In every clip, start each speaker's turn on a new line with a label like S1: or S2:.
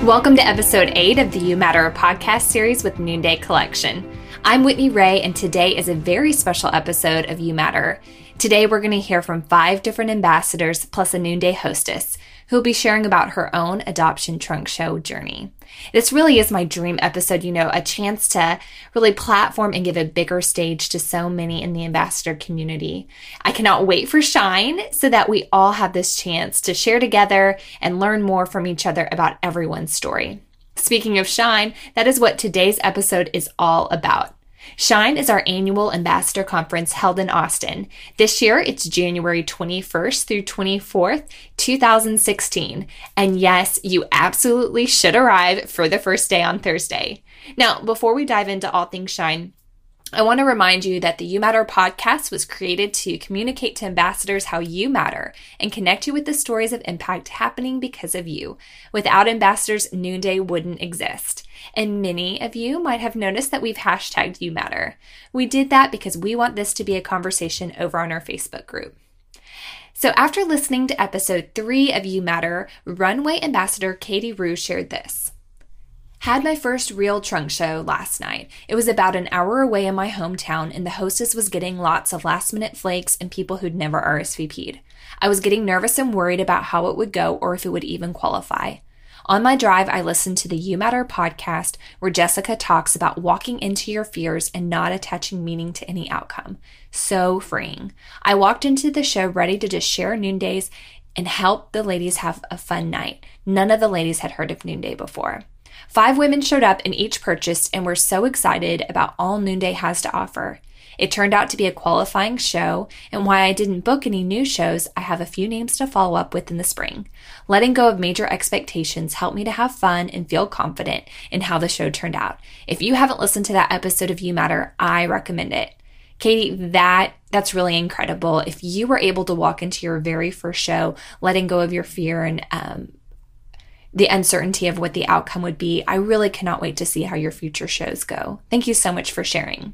S1: Welcome to episode 8 of the You Matter podcast series with Noonday Collection. I'm Whitney Ray, and today is a very special episode of You Matter. Today, we're going to hear from 5 different ambassadors plus a Noonday hostess who will be sharing about her own adoption trunk show journey. This really is my dream episode, a chance to really platform and give a bigger stage to so many in the ambassador community. I cannot wait for Shine so that we all have this chance to share together and learn more from each other about everyone's story. Speaking of Shine, that is what today's episode is all about. Shine is our annual ambassador conference held in Austin. This year, it's January 21st through 24th, 2016. And yes, you absolutely should arrive for the first day on Thursday. Now, before we dive into all things Shine, I want to remind you that the You Matter podcast was created to communicate to ambassadors how you matter and connect you with the stories of impact happening because of you. Without ambassadors, Noonday wouldn't exist. And many of you might have noticed that we've hashtagged You Matter. We did that because we want this to be a conversation over on our Facebook group. So after listening to episode 3 of You Matter, Runway Ambassador Katie Rue shared this. Had my first real trunk show last night. It was about an hour away in my hometown, and the hostess was getting lots of last-minute flakes and people who'd never RSVP'd. I was getting nervous and worried about how it would go or if it would even qualify. On my drive, I listened to the You Matter podcast where Jessica talks about walking into your fears and not attaching meaning to any outcome. So freeing. I walked into the show ready to just share Noondays and help the ladies have a fun night. None of the ladies had heard of Noonday before. 5 women showed up and each purchased and were so excited about all Noonday has to offer. It turned out to be a qualifying show, and while I didn't book any new shows, I have a few names to follow up with in the spring. Letting go of major expectations helped me to have fun and feel confident in how the show turned out. If you haven't listened to that episode of You Matter, I recommend it. Katie, that's really incredible. If you were able to walk into your very first show, letting go of your fear and the uncertainty of what the outcome would be, I really cannot wait to see how your future shows go. Thank you so much for sharing.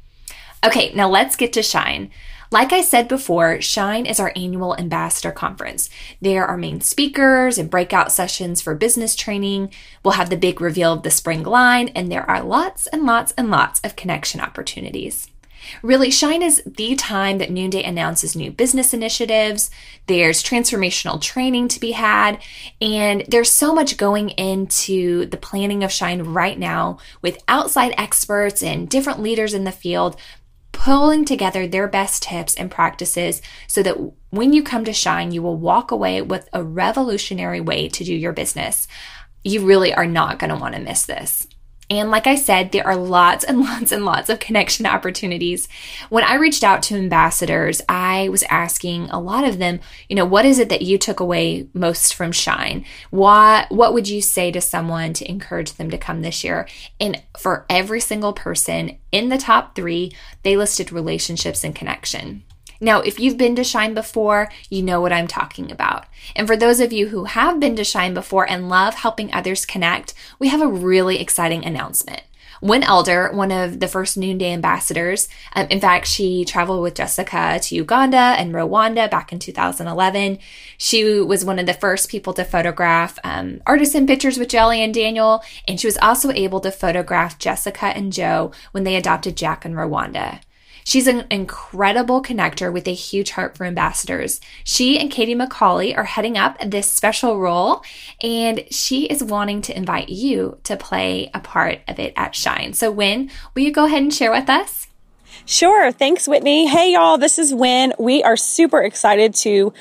S1: Okay, now let's get to Shine. Like I said before, Shine is our annual ambassador conference. There are main speakers and breakout sessions for business training. We'll have the big reveal of the spring line, and there are lots and lots and lots of connection opportunities. Really, Shine is the time that Noonday announces new business initiatives. There's transformational training to be had, and there's so much going into the planning of Shine right now with outside experts and different leaders in the field pulling together their best tips and practices so that when you come to Shine, you will walk away with a revolutionary way to do your business. You really are not going to want to miss this. And like I said, there are lots and lots and lots of connection opportunities. When I reached out to ambassadors, I was asking a lot of them, what is it that you took away most from Shine? What would you say to someone to encourage them to come this year? And for every single person in the top 3, they listed relationships and connection. Now, if you've been to Shine before, you know what I'm talking about. And for those of you who have been to Shine before and love helping others connect, we have a really exciting announcement. Wynn Elder, one of the first Noonday ambassadors, in fact, she traveled with Jessica to Uganda and Rwanda back in 2011. She was one of the first people to photograph artisan pictures with Jelly and Daniel, and she was also able to photograph Jessica and Joe when they adopted Jack in Rwanda. She's an incredible connector with a huge heart for ambassadors. She and Katie McCauley are heading up this special role, and she is wanting to invite you to play a part of it at Shine. So Wynn, will you go ahead and share with us?
S2: Sure. Thanks, Whitney. Hey, y'all. This is Wynn. We are super excited to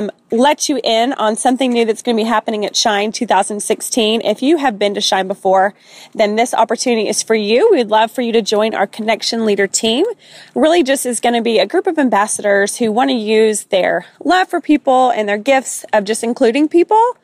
S2: let you in on something new that's going to be happening at Shine 2016. If you have been to Shine before, then this opportunity is for you. We'd love for you to join our Connection Leader team. Really just is going to be a group of ambassadors who want to use their love for people and their gifts of just including people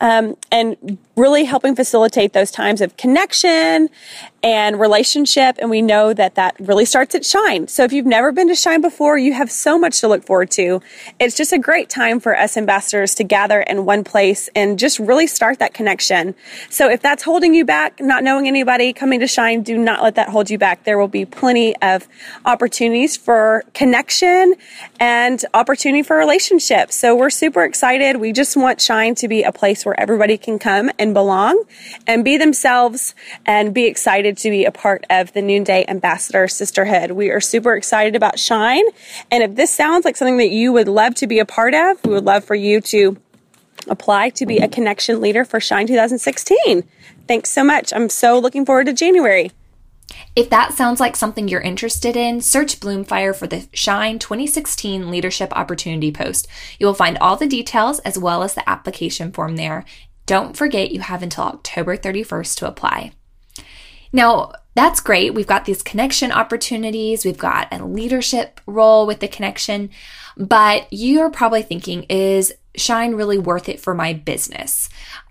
S2: and really helping facilitate those times of connection and relationship. And we know that that really starts at Shine. So if you've never been to Shine before, you have so much to look forward to. It's just a great time for us us ambassadors to gather in one place and just really start that connection. So if that's holding you back, not knowing anybody, coming to Shine, do not let that hold you back. There will be plenty of opportunities for connection and opportunity for relationships. So we're super excited. We just want Shine to be a place where everybody can come and belong and be themselves and be excited to be a part of the Noonday Ambassador Sisterhood. We are super excited about Shine. And if this sounds like something that you would love to be a part of, we would love for you to apply to be a connection leader for Shine 2016. Thanks so much. I'm so looking forward to January.
S1: If that sounds like something you're interested in, search Bloomfire for the Shine 2016 Leadership Opportunity post. You will find all the details as well as the application form there. Don't forget you have until October 31st to apply. Now, that's great. We've got these connection opportunities. We've got a leadership role with the connection. But you're probably thinking, is Shine really worth it for my business?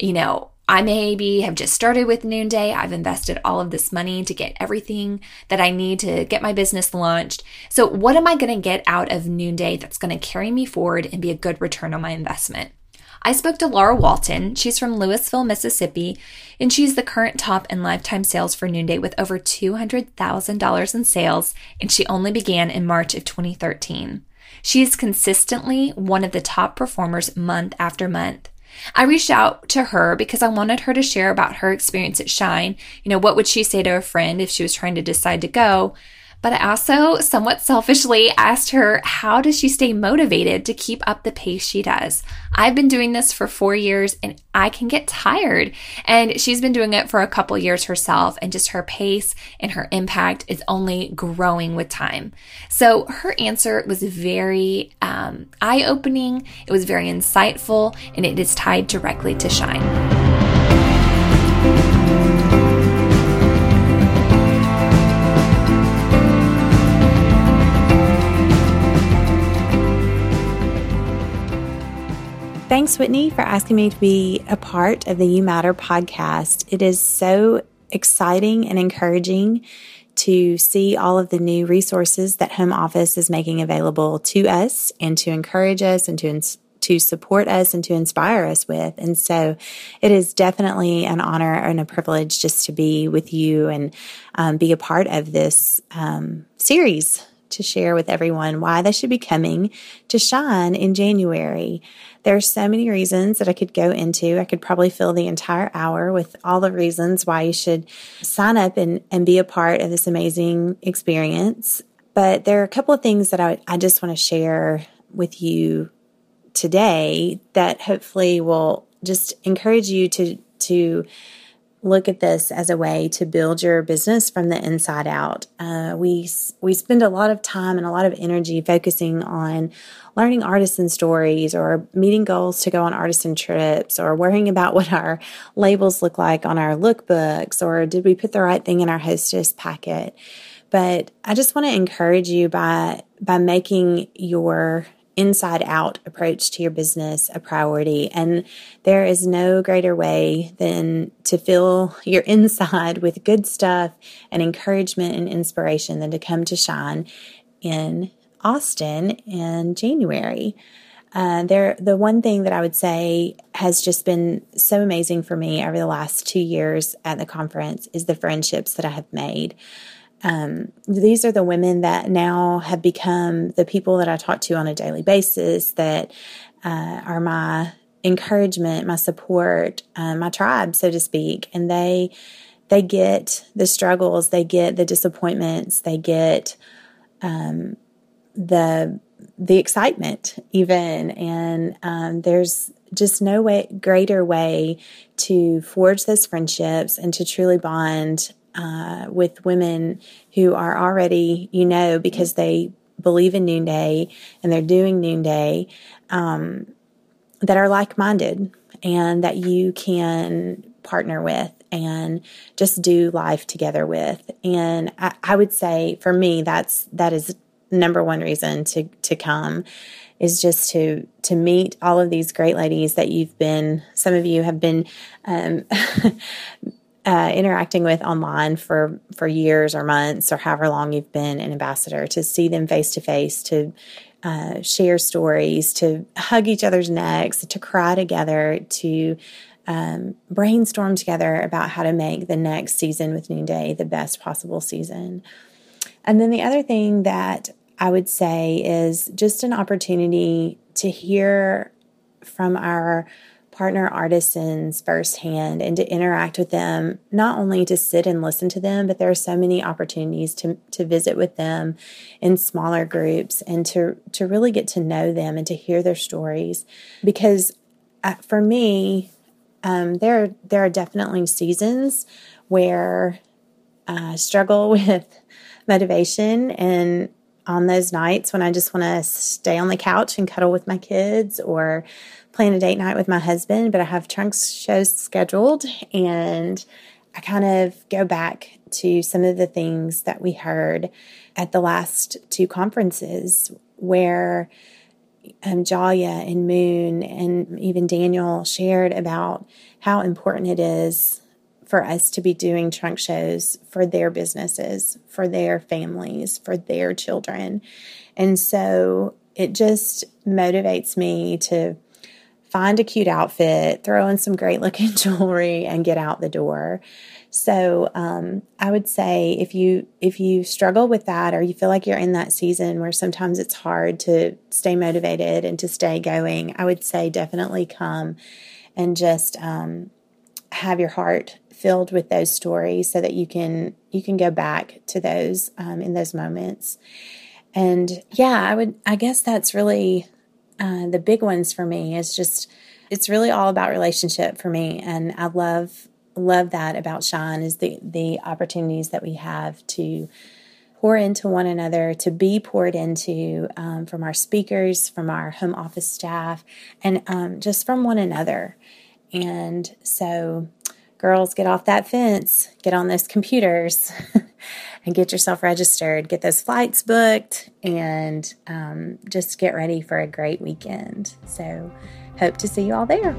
S1: I maybe have just started with Noonday. I've invested all of this money to get everything that I need to get my business launched. So what am I going to get out of Noonday that's going to carry me forward and be a good return on my investment? I spoke to Laura Walton. She's from Louisville, Mississippi, and she's the current top in lifetime sales for Noonday with over $200,000 in sales, and she only began in March of 2013. She is consistently one of the top performers month after month. I reached out to her because I wanted her to share about her experience at Shine. What would she say to a friend if she was trying to decide to go? But I also somewhat selfishly asked her, how does she stay motivated to keep up the pace she does? I've been doing this for 4 years and I can get tired. And she's been doing it for a couple years herself, and just her pace and her impact is only growing with time. So her answer was very eye-opening. It was very insightful, and it is tied directly to Shine.
S3: Thanks, Whitney, for asking me to be a part of the You Matter podcast. It is so exciting and encouraging to see all of the new resources that Home Office is making available to us, and to encourage us and to support us and to inspire us with. And so it is definitely an honor and a privilege just to be with you and be a part of this series to share with everyone why they should be coming to Shine in January. There's so many reasons that I could go into. I could probably fill the entire hour with all the reasons why you should sign up and be a part of this amazing experience. But there are a couple of things that I just want to share with you today that hopefully will just encourage you to look at this as a way to build your business from the inside out. We spend a lot of time and a lot of energy focusing on learning artisan stories, or meeting goals to go on artisan trips, or worrying about what our labels look like on our lookbooks, or did we put the right thing in our hostess packet. But I just want to encourage you by making your inside out approach to your business a priority. And there is no greater way than to fill your inside with good stuff and encouragement and inspiration than to come to Shine in Austin in January. The one thing that I would say has just been so amazing for me over the last 2 years at the conference is the friendships that I have made. These are the women that now have become the people that I talk to on a daily basis, that are my encouragement, my support, my tribe, so to speak. And they get the struggles, they get the disappointments, they get the excitement even. And there's just no greater way to forge those friendships and to truly bond with women who are already, because they believe in Noonday and they're doing Noonday, that are like-minded and that you can partner with and just do life together with. And I would say for me, that is number one reason to come, is just to meet all of these great ladies that some of you have been interacting with online for years or months or however long you've been an ambassador, to see them face to face, to share stories, to hug each other's necks, to cry together, to brainstorm together about how to make the next season with Noonday the best possible season. And then the other thing that I would say is just an opportunity to hear from our partner artisans firsthand and to interact with them, not only to sit and listen to them, but there are so many opportunities to visit with them in smaller groups and to really get to know them and to hear their stories. Because for me, there are definitely seasons where I struggle with motivation, and on those nights when I just want to stay on the couch and cuddle with my kids or plan a date night with my husband, but I have trunk shows scheduled, and I kind of go back to some of the things that we heard at the last two conferences where Jalia and Moon and even Daniel shared about how important it is for us to be doing trunk shows for their businesses, for their families, for their children. And so it just motivates me to find a cute outfit, throw in some great looking jewelry, and get out the door. So I would say if you struggle with that, or you feel like you're in that season where sometimes it's hard to stay motivated and to stay going, I would say definitely come and just have your heart filled with those stories so that you can go back to those in those moments. And yeah, I guess that's really the big ones for me. Is just, it's really all about relationship for me, and I love that about Shine, is the opportunities that we have to pour into one another, to be poured into from our speakers, from our home office staff, and just from one another. And so, girls, get off that fence, get on those computers, and get yourself registered, get those flights booked, and just get ready for a great weekend. So, hope to see you all there.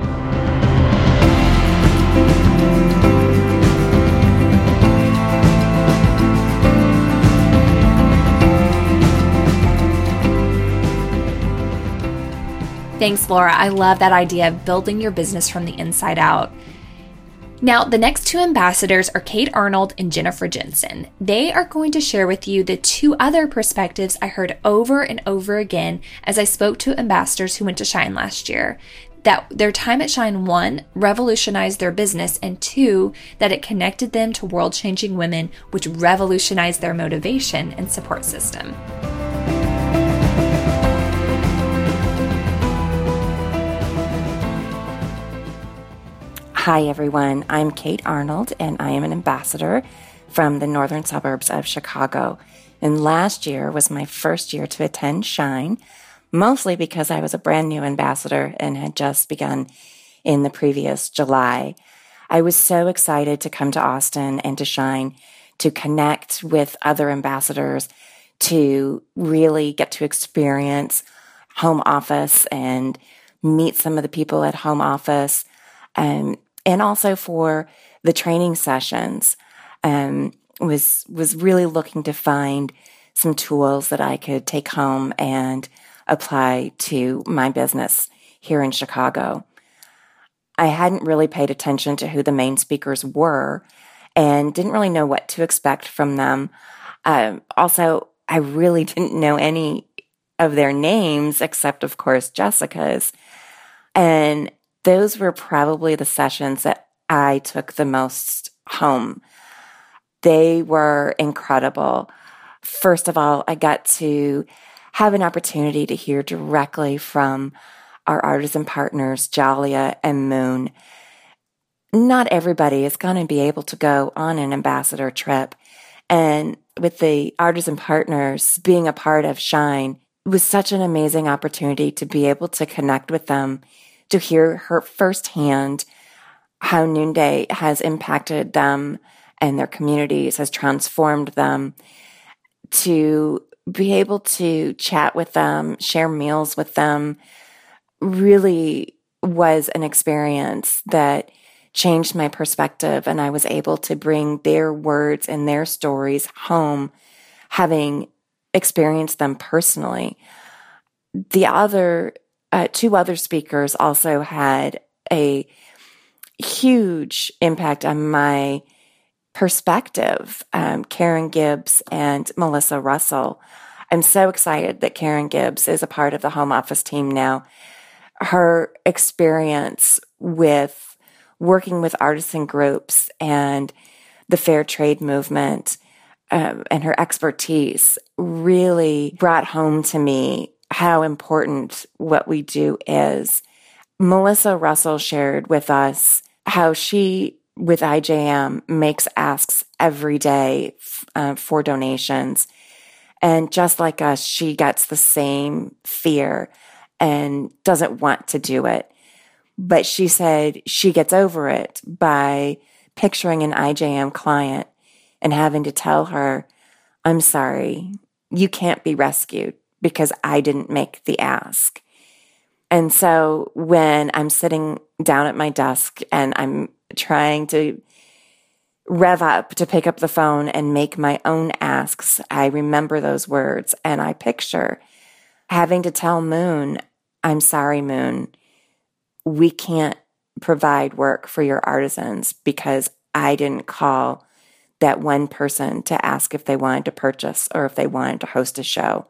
S1: Thanks, Laura. I love that idea of building your business from the inside out. Now, the next two ambassadors are Kate Arnold and Jennifer Jensen. They are going to share with you the two other perspectives I heard over and over again as I spoke to ambassadors who went to Shine last year. That their time at Shine, one, revolutionized their business, and two, that it connected them to world-changing women, which revolutionized their motivation and support system.
S4: Hi, everyone. I'm Kate Arnold, and I am an ambassador from the northern suburbs of Chicago. And last year was my first year to attend Shine, mostly because I was a brand new ambassador and had just begun in the previous July. I was so excited to come to Austin and to Shine, to connect with other ambassadors, to really get to experience home office and meet some of the people at home office, and also for the training sessions. Was really looking to find some tools that I could take home and apply to my business here in Chicago. I hadn't really paid attention to who the main speakers were and didn't really know what to expect from them. Also, I really didn't know any of their names except, of course, Jessica's. And those were probably the sessions that I took the most home. They were incredible. First of all, I got to have an opportunity to hear directly from our artisan partners, Jalia and Moon. Not everybody is going to be able to go on an ambassador trip. And with the artisan partners being a part of Shine, it was such an amazing opportunity to be able to connect with them, to hear her firsthand how Noonday has impacted them and their communities, has transformed them, to be able to chat with them, share meals with them, really was an experience that changed my perspective, and I was able to bring their words and their stories home, having experienced them personally. the other two other speakers also had a huge impact on my perspective, Karen Gibbs and Melissa Russell. I'm so excited that Karen Gibbs is a part of the home office team now. Her experience with working with artisan groups and the fair trade movement and her expertise really brought home to me how important what we do is. Melissa Russell shared with us how she, with IJM, makes asks every day for donations. And just like us, she gets the same fear and doesn't want to do it. But she said she gets over it by picturing an IJM client and having to tell her, I'm sorry, you can't be rescued because I didn't make the ask. And so when I'm sitting down at my desk and I'm trying to rev up to pick up the phone and make my own asks, I remember those words and I picture having to tell Moon, I'm sorry, Moon, we can't provide work for your artisans because I didn't call that one person to ask if they wanted to purchase or if they wanted to host a show.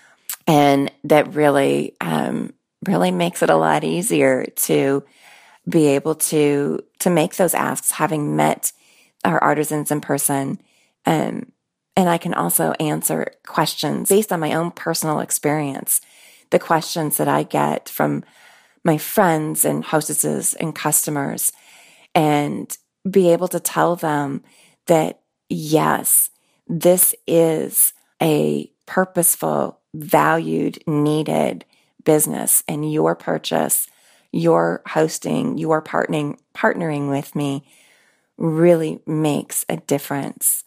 S4: And that really, really makes it a lot easier to be able to make those asks, having met our artisans in person. And I can also answer questions based on my own personal experience. The questions that I get from my friends and hostesses and customers, and be able to tell them that, yes, this is a purposeful, valued, needed business, and your purchase, your hosting, your partnering with me really makes a difference.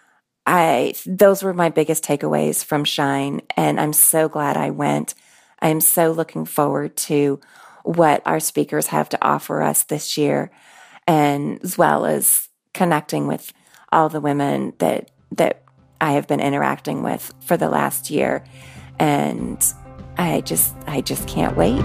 S4: Those were my biggest takeaways from Shine, and I'm so glad I went. I'm so looking forward to what our speakers have to offer us this year, and as well as connecting with all the women that I have been interacting with for the last year. And I just can't wait.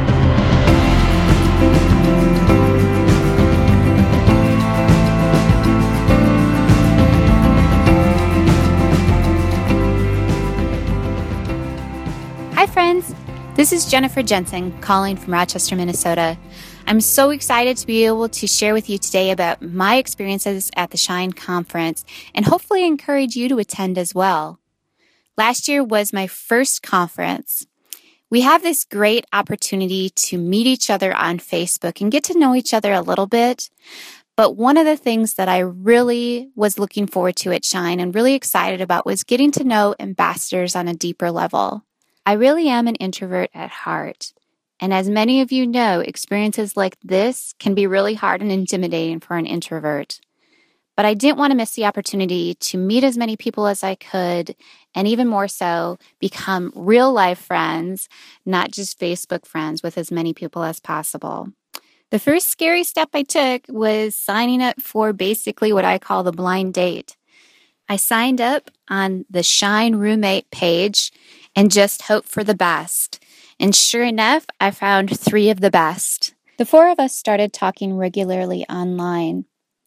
S5: Hi, friends. This is Jennifer Jensen calling from Rochester, Minnesota. I'm so excited to be able to share with you today about my experiences at the Shine Conference and hopefully encourage you to attend as well. Last year was my first conference. We have this great opportunity to meet each other on Facebook and get to know each other a little bit. But one of the things that I really was looking forward to at Shine and really excited about was getting to know ambassadors on a deeper level. I really am an introvert at heart. And as many of you know, experiences like this can be really hard and intimidating for an introvert. But I didn't want to miss the opportunity to meet as many people as I could, and even more so, become real life friends, not just Facebook friends, with as many people as possible. The first scary step I took was signing up for basically what I call the blind date. I signed up on the Shine Roommate page and just hoped for the best. And sure enough, I found 3 of the best. The 4 of us started talking regularly online.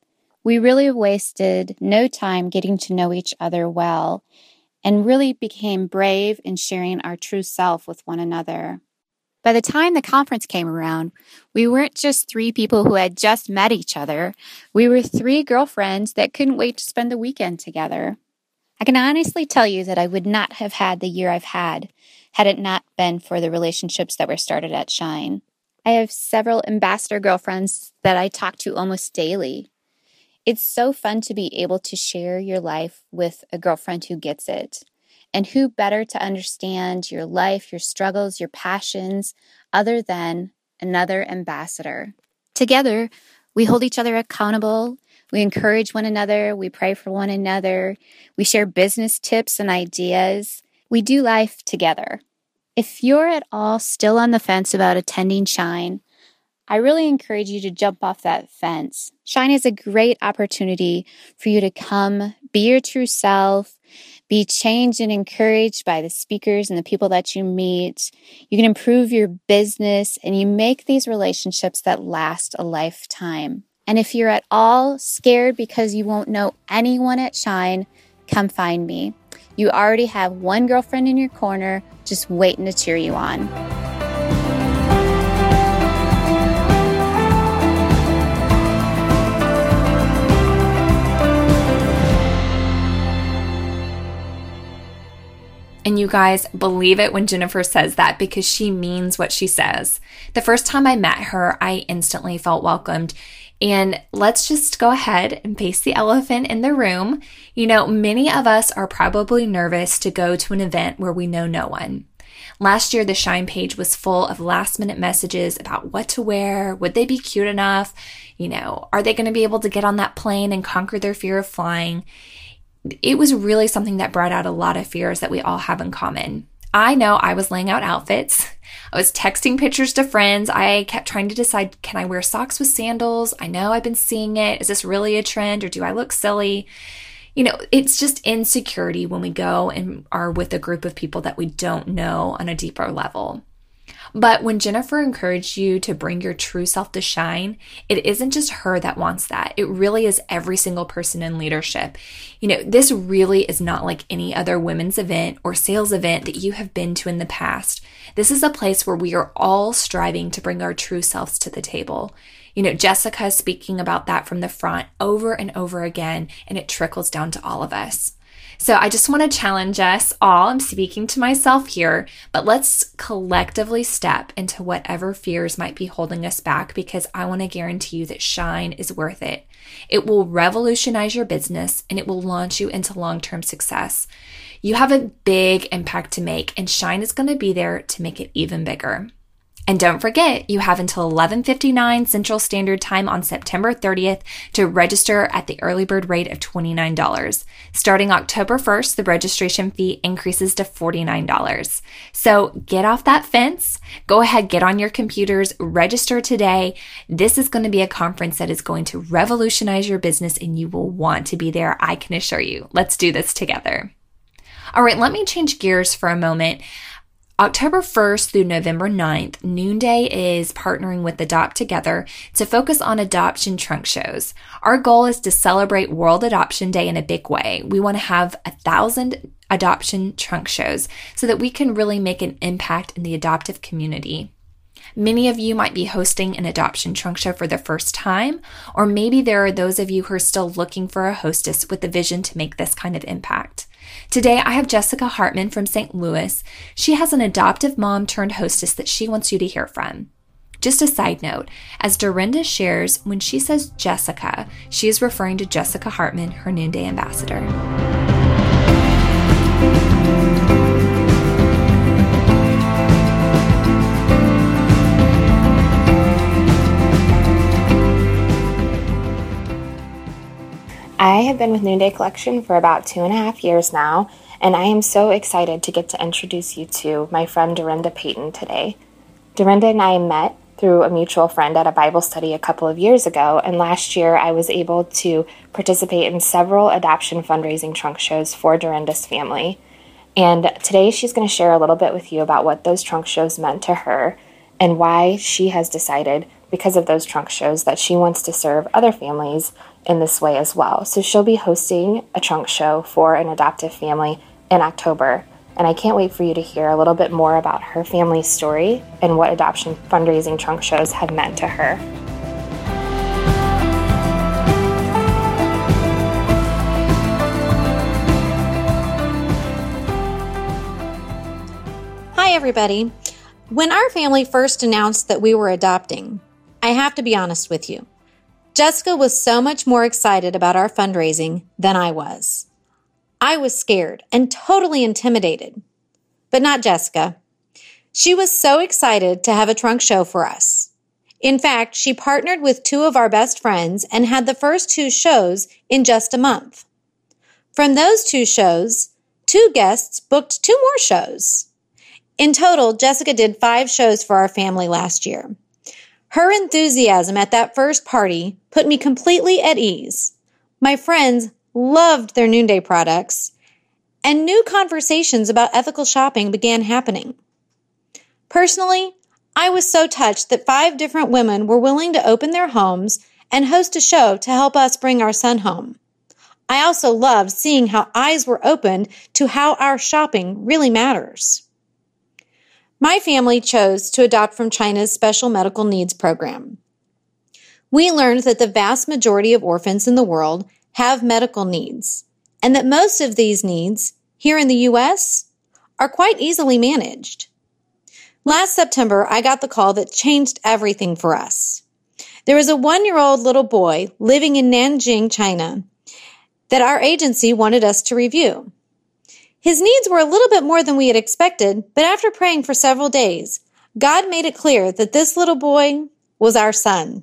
S5: We really wasted no time getting to know each other well and really became brave in sharing our true self with one another. By the time the conference came around, we weren't just 3 people who had just met each other. We were 3 girlfriends that couldn't wait to spend the weekend together. I can honestly tell you that I would not have had the year I've had it not been for the relationships that were started at Shine. I have several ambassador girlfriends that I talk to almost daily. It's so fun to be able to share your life with a girlfriend who gets it. And who better to understand your life, your struggles, your passions, other than another ambassador? Together, we hold each other accountable. We encourage one another. We pray for one another. We share business tips and ideas. We do life together. If you're at all still on the fence about attending Shine, I really encourage you to jump off that fence. Shine is a great opportunity for you to come, be your true self, be changed and encouraged by the speakers and the people that you meet. You can improve your business and you make these relationships that last a lifetime. And if you're at all scared because you won't know anyone at Shine, come find me. You already have one girlfriend in your corner just waiting to cheer you on.
S1: And you guys, believe it when Jennifer says that, because she means what she says. The first time I met her, I instantly felt welcomed. And let's just go ahead and face the elephant in the room. You know, many of us are probably nervous to go to an event where we know no one. Last year, the Shine page was full of last-minute messages about what to wear, would they be cute enough, are they going to be able to get on that plane and conquer their fear of flying? It was really something that brought out a lot of fears that we all have in common. I know I was laying out outfits. I was texting pictures to friends. I kept trying to decide, can I wear socks with sandals? I know I've been seeing it. Is this really a trend or do I look silly? It's just insecurity when we go and are with a group of people that we don't know on a deeper level. But when Jennifer encouraged you to bring your true self to shine, it isn't just her that wants that. It really is every single person in leadership. This really is not like any other women's event or sales event that you have been to in the past. This is a place where we are all striving to bring our true selves to the table. Jessica is speaking about that from the front over and over again, and it trickles down to all of us. So I just want to challenge us all. I'm speaking to myself here, but let's collectively step into whatever fears might be holding us back, because I want to guarantee you that Shine is worth it. It will revolutionize your business and it will launch you into long-term success. You have a big impact to make, and Shine is going to be there to make it even bigger. And don't forget, you have until 11:59 Central Standard Time on September 30th to register at the early bird rate of $29. Starting October 1st, the registration fee increases to $49. So get off that fence. Go ahead, get on your computers, register today. This is going to be a conference that is going to revolutionize your business, and you will want to be there, I can assure you. Let's do this together. All right, let me change gears for a moment. October 1st through November 9th, Noonday is partnering with Adopt Together to focus on adoption trunk shows. Our goal is to celebrate World Adoption Day in a big way. We want to have 1,000 adoption trunk shows so that we can really make an impact in the adoptive community. Many of you might be hosting an adoption trunk show for the first time, or maybe there are those of you who are still looking for a hostess with a vision to make this kind of impact. Today, I have Jessica Hartman from St. Louis. She has an adoptive mom turned hostess that she wants you to hear from. Just a side note, as Dorinda shares, when she says Jessica, she is referring to Jessica Hartman, her Noonday ambassador.
S6: I have been with Noonday Collection for about 2.5 years now, and I am so excited to get to introduce you to my friend Dorinda Payton today. Dorinda and I met through a mutual friend at a Bible study a couple of years ago, and last year I was able to participate in several adoption fundraising trunk shows for Dorinda's family. And today she's going to share a little bit with you about what those trunk shows meant to her and why she has decided, because of those trunk shows, that she wants to serve other families in this way as well. So she'll be hosting a trunk show for an adoptive family in October, and I can't wait for you to hear a little bit more about her family's story and what adoption fundraising trunk shows have meant to her.
S7: Hi, everybody. When our family first announced that we were adopting, I have to be honest with you, Jessica was so much more excited about our fundraising than I was. I was scared and totally intimidated, but not Jessica. She was so excited to have a trunk show for us. In fact, she partnered with 2 of our best friends and had the first 2 shows in just a month. From those 2 shows, 2 guests booked 2 more shows. In total, Jessica did 5 shows for our family last year. Her enthusiasm at that first party put me completely at ease. My friends loved their Noonday products, and new conversations about ethical shopping began happening. Personally, I was so touched that 5 different women were willing to open their homes and host a show to help us bring our son home. I also loved seeing how eyes were opened to how our shopping really matters. My family chose to adopt from China's Special Medical Needs Program. We learned that the vast majority of orphans in the world have medical needs, and that most of these needs, here in the U.S., are quite easily managed. Last September, I got the call that changed everything for us. There was a 1-year-old little boy living in Nanjing, China, that our agency wanted us to review. His needs were a little bit more than we had expected, but after praying for several days, God made it clear that this little boy was our son.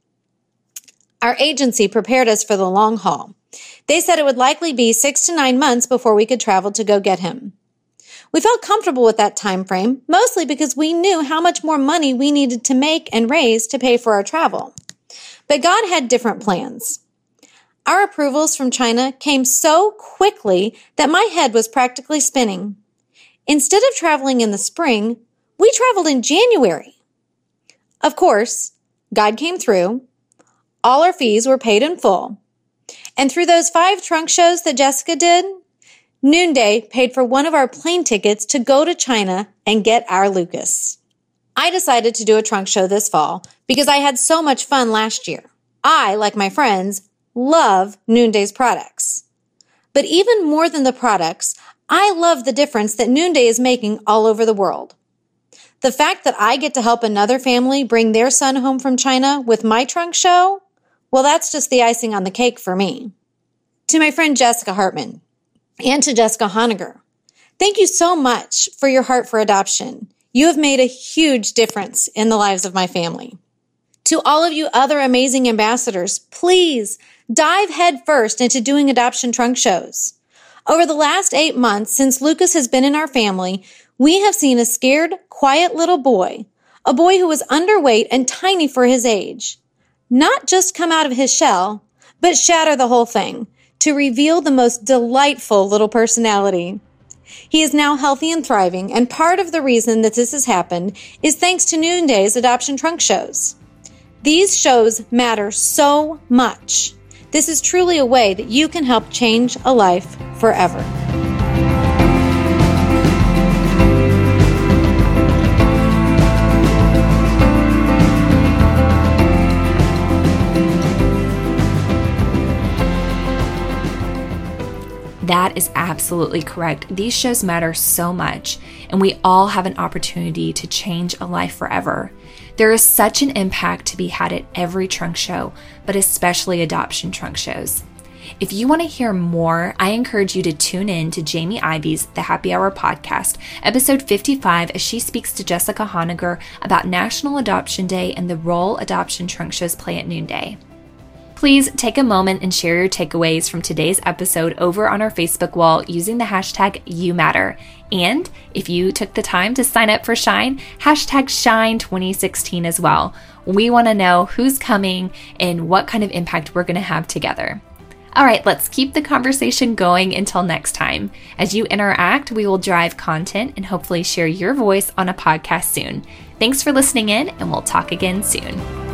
S7: Our agency prepared us for the long haul. They said it would likely be 6 to 9 months before we could travel to go get him. We felt comfortable with that time frame, mostly because we knew how much more money we needed to make and raise to pay for our travel. But God had different plans. Our approvals from China came so quickly that my head was practically spinning. Instead of traveling in the spring, we traveled in January. Of course, God came through. All our fees were paid in full. And through those 5 trunk shows that Jessica did, Noonday paid for one of our plane tickets to go to China and get our Lucas. I decided to do a trunk show this fall because I had so much fun last year. I, like my friends, love Noonday's products. But even more than the products, I love the difference that Noonday is making all over the world. The fact that I get to help another family bring their son home from China with my trunk show, well, that's just the icing on the cake for me. To my friend Jessica Hartman and to Jessica Honegger, thank you so much for your heart for adoption. You have made a huge difference in the lives of my family. To all of you other amazing ambassadors, please dive headfirst into doing adoption trunk shows. Over the last 8 months since Lucas has been in our family, we have seen a scared, quiet little boy, a boy who was underweight and tiny for his age, not just come out of his shell, but shatter the whole thing to reveal the most delightful little personality. He is now healthy and thriving, and part of the reason that this has happened is thanks to Noonday's adoption trunk shows. These shows matter so much. This is truly a way that you can help change a life forever.
S1: That is absolutely correct. These shows matter so much, and we all have an opportunity to change a life forever. There is such an impact to be had at every trunk show, but especially adoption trunk shows. If you want to hear more, I encourage you to tune in to Jamie Ivy's The Happy Hour podcast, episode 55, as she speaks to Jessica Honegger about National Adoption Day and the role adoption trunk shows play at Noonday. Please take a moment and share your takeaways from today's episode over on our Facebook wall using the hashtag YouMatter. And if you took the time to sign up for Shine, hashtag Shine2016 as well. We want to know who's coming and what kind of impact we're going to have together. All right, let's keep the conversation going until next time. As you interact, we will drive content and hopefully share your voice on a podcast soon. Thanks for listening in, and we'll talk again soon.